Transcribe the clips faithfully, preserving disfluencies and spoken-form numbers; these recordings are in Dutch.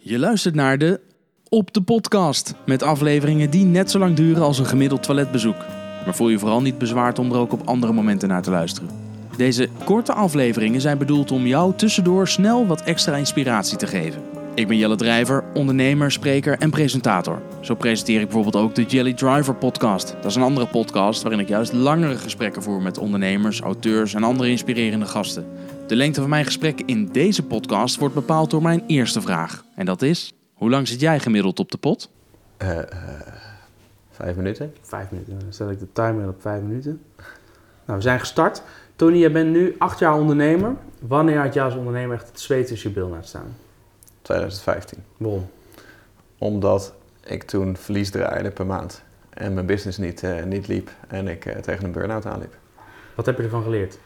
Je luistert naar de Op de Podcast. Met afleveringen die net zo lang duren als een gemiddeld toiletbezoek. Maar voel je vooral niet bezwaard om er ook op andere momenten naar te luisteren. Deze korte afleveringen zijn bedoeld om jou tussendoor snel wat extra inspiratie te geven. Ik ben Jelle Drijver, ondernemer, spreker en presentator. Zo presenteer ik bijvoorbeeld ook de Jelly Driver podcast. Dat is een andere podcast waarin ik juist langere gesprekken voer met ondernemers, auteurs en andere inspirerende gasten. De lengte van mijn gesprek in deze podcast wordt bepaald door mijn eerste vraag. En dat is, hoe lang zit jij gemiddeld op de pot? Uh, uh, vijf minuten. Vijf minuten, dan stel ik de timer op vijf minuten. Nou, we zijn gestart. Tony, jij bent nu acht jaar ondernemer. Wanneer had jij als ondernemer echt het zweet tussen je bil laten staan? twintig vijftien. Waarom? Omdat ik toen verlies draaide per maand. En mijn business niet, uh, niet liep. En ik uh, tegen een burn-out aanliep. Wat heb je ervan geleerd?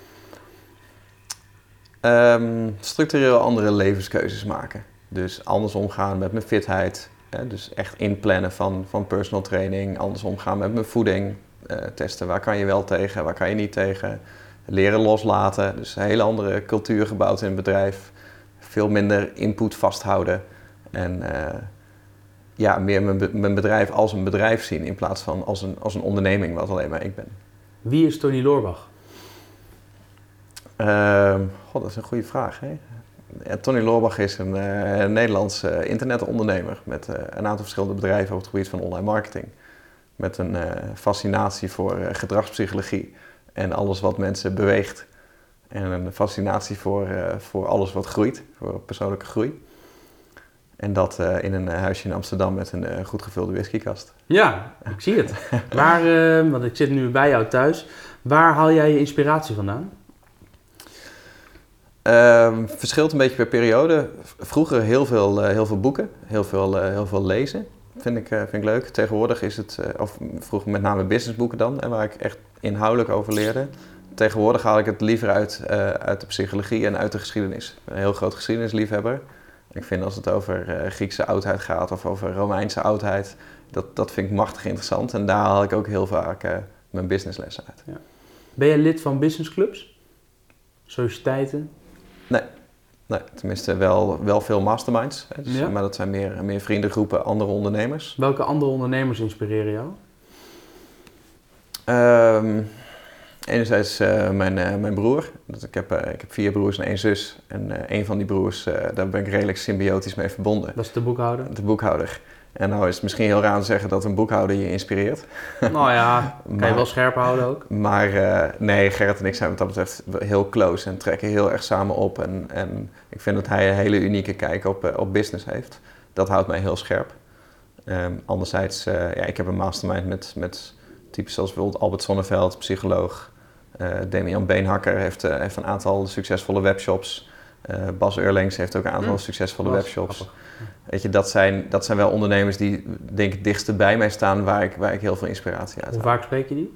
Um, structureel andere levenskeuzes maken. Dus anders omgaan met mijn fitheid. Hè, dus echt inplannen van, van personal training. Anders omgaan met mijn voeding. Uh, testen waar kan je wel tegen, waar kan je niet tegen. Leren loslaten. Dus een hele andere cultuur gebouwd in het bedrijf. Veel minder input vasthouden. En uh, ja, meer mijn, mijn bedrijf als een bedrijf zien. In plaats van als een, als een onderneming wat alleen maar ik ben. Wie is Tony Loorbach? Uh, God, dat is een goede vraag. Hè? Ja, Tony Loorbach is een uh, Nederlandse internetondernemer met uh, een aantal verschillende bedrijven op het gebied van online marketing. Met een uh, fascinatie voor uh, gedragspsychologie en alles wat mensen beweegt. En een fascinatie voor, uh, voor alles wat groeit, voor persoonlijke groei. En dat uh, in een huisje in Amsterdam met een uh, goed gevulde whiskykast. Ja, ik zie het. Waar, uh, want ik zit nu bij jou thuis. Waar haal jij je inspiratie vandaan? Uh, verschilt een beetje per periode. Vroeger heel veel, uh, heel veel boeken, heel veel, uh, heel veel lezen. Vind ik, uh, vind ik leuk. Tegenwoordig is het, uh, of vroeger met name businessboeken dan, en waar ik echt inhoudelijk over leerde. Tegenwoordig haal ik het liever uit, uh, uit de psychologie en uit de geschiedenis. Ik ben een heel groot geschiedenisliefhebber. Ik vind als het over uh, Griekse oudheid gaat of over Romeinse oudheid, dat, dat vind ik machtig interessant. En daar haal ik ook heel vaak uh, mijn businesslessen uit. Ja. Ben je lid van businessclubs? Sociëteiten? Nee. Nee, tenminste wel, wel veel masterminds. Hè, dus, ja. Maar dat zijn meer, meer vriendengroepen, andere ondernemers. Welke andere ondernemers inspireren jou? Um, enerzijds uh, mijn, uh, mijn broer. Dus ik, heb, uh, ik heb vier broers en één zus. En uh, een van die broers, uh, daar ben ik redelijk symbiotisch mee verbonden. Dat is de boekhouder? De boekhouder. En nou is het misschien heel raar om te zeggen dat een boekhouder je inspireert. Nou ja, kan maar, je wel scherp houden ook. Maar uh, nee, Gerrit en ik zijn wat dat betreft heel close en trekken heel erg samen op. En, en ik vind dat hij een hele unieke kijk op, uh, op business heeft. Dat houdt mij heel scherp. Um, anderzijds, uh, ja, ik heb een mastermind met, met types zoals bijvoorbeeld Albert Sonneveld, psycholoog. Uh, Damian Beenhakker heeft, uh, heeft een aantal succesvolle webshops. Uh, Bas Eurlings heeft ook een aantal mm. succesvolle Bas, webshops. Grappig. Weet je, dat zijn, dat zijn wel ondernemers die denk ik dichtst bij mij staan waar ik, waar ik heel veel inspiratie uit haal. Hoe vaak spreek je die?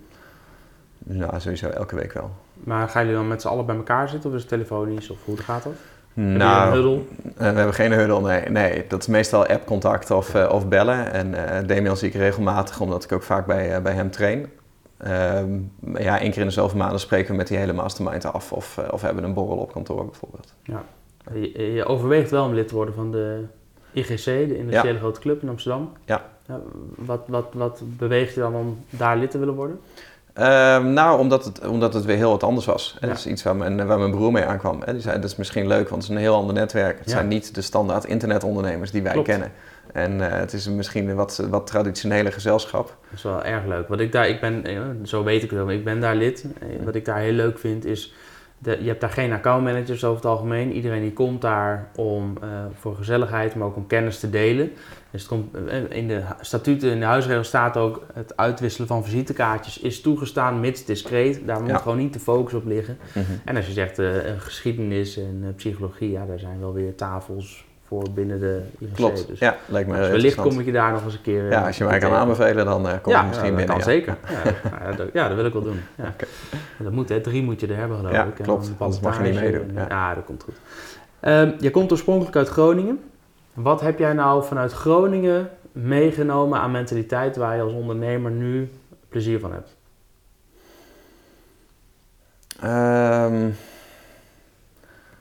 Nou, sowieso elke week wel. Maar gaan jullie dan met z'n allen bij elkaar zitten of is het telefonisch of hoe gaat dat? Nou, heb je een huddle? Uh, we hebben geen huddle, nee. nee. Dat is meestal appcontact of, uh, of bellen. En uh, Damian zie ik regelmatig, omdat ik ook vaak bij, uh, bij hem train. Uh, ja, één keer in de zoveel maanden spreken we met die hele mastermind af of, uh, of hebben een borrel op kantoor bijvoorbeeld. Ja. Je, je overweegt wel om lid te worden van de I G C, de Industriële ja. Grote Club in Amsterdam. Ja. ja wat, wat, wat beweegt je dan om daar lid te willen worden? Uh, nou, omdat het, omdat het weer heel wat anders was. Ja. Dat is iets waar mijn, waar mijn broer mee aankwam. Die zei, dat is misschien leuk, want het is een heel ander netwerk. Het ja. zijn niet de standaard internetondernemers die wij Klopt. kennen. En uh, het is misschien een wat, wat traditionele gezelschap. Dat is wel erg leuk. Wat ik daar, ik ben, zo weet ik het wel, ik ben daar lid. Wat ik daar heel leuk vind is, de, je hebt daar geen accountmanagers over het algemeen. Iedereen die komt daar om, uh, voor gezelligheid, maar ook om kennis te delen. Dus het komt, in de statuten, in de huisregels staat ook, het uitwisselen van visitekaartjes is toegestaan, mits discreet. Daar moet ja. gewoon niet de focus op liggen. Mm-hmm. En als je zegt uh, geschiedenis en uh, psychologie, ja, daar zijn wel weer tafels voor binnen de I G C. Klopt, dus, ja, lijkt me dus wellicht kom ik je daar nog eens een keer... Ja, als je mij kan aanbevelen, dan uh, kom ja, ik misschien ja, binnen. Dat kan ja. zeker. Ja, ja, dat, ja, dat wil ik wel doen. Ja. Okay. Dat moet, hè. Drie moet je er hebben, geloof ja, ik. Ja, klopt. Anders mag je niet meedoen. Ja. ja, dat komt goed. Um, je komt oorspronkelijk uit Groningen. Wat heb jij nou vanuit Groningen meegenomen aan mentaliteit waar je als ondernemer nu plezier van hebt? Um,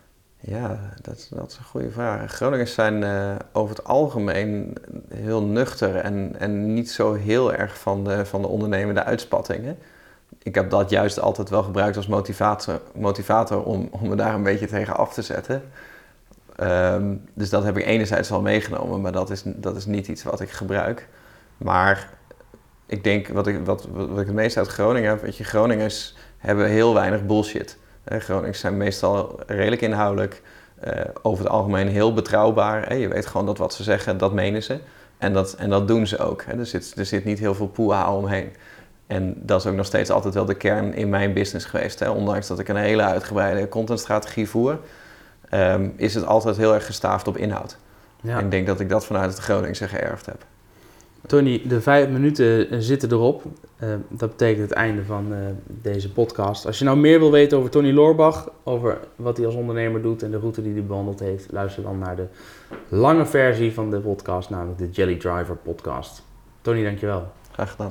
Ja, dat, dat is een goede vraag. Groningers zijn uh, over het algemeen heel nuchter en, en niet zo heel erg van de, van de ondernemende uitspattingen. Ik heb dat juist altijd wel gebruikt als motivator, motivator om, om me daar een beetje tegen af te zetten. Um, dus dat heb ik enerzijds wel meegenomen, maar dat is, dat is niet iets wat ik gebruik. Maar ik denk, wat ik, wat, wat ik het meest uit Groningen heb, weet je, Groningers hebben heel weinig bullshit. Eh, Groningers zijn meestal redelijk inhoudelijk, uh, over het algemeen heel betrouwbaar. Eh, je weet gewoon dat wat ze zeggen, dat menen ze. En dat, en dat doen ze ook. Hè. Er, zit, er zit niet heel veel poeha omheen. En dat is ook nog steeds altijd wel de kern in mijn business geweest. Hè. Ondanks dat ik een hele uitgebreide contentstrategie voer, um, is het altijd heel erg gestaafd op inhoud. Ja. En ik denk dat ik dat vanuit het Groningse geërfd heb. Tony, de vijf minuten zitten erop. Uh, dat betekent het einde van uh, deze podcast. Als je nou meer wil weten over Tony Loorbach, over wat hij als ondernemer doet en de route die hij bewandeld heeft, luister dan naar de lange versie van de podcast, namelijk de Jelly Driver podcast. Tony, dankjewel. Graag gedaan.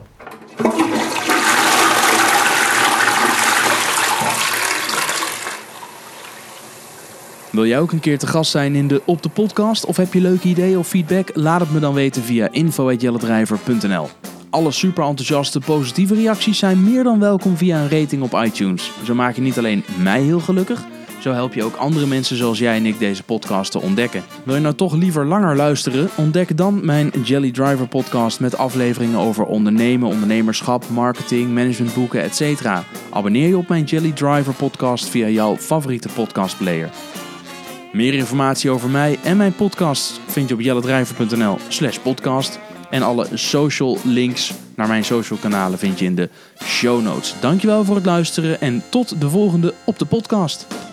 Wil jij ook een keer te gast zijn in de Op de Podcast? Of heb je leuke ideeën of feedback? Laat het me dan weten via info at jellydriver punt n l. Alle super enthousiaste positieve reacties zijn meer dan welkom via een rating op iTunes. Zo maak je niet alleen mij heel gelukkig, zo help je ook andere mensen zoals jij en ik deze podcast te ontdekken. Wil je nou toch liever langer luisteren? Ontdek dan mijn Jelly Driver podcast met afleveringen over ondernemen, ondernemerschap, marketing, managementboeken, et cetera. Abonneer je op mijn Jelly Driver podcast via jouw favoriete podcastplayer. Meer informatie over mij en mijn podcast vind je op jellydriver punt n l slash podcast. En alle social links naar mijn social kanalen vind je in de show notes. Dankjewel voor het luisteren en tot de volgende Op de Podcast.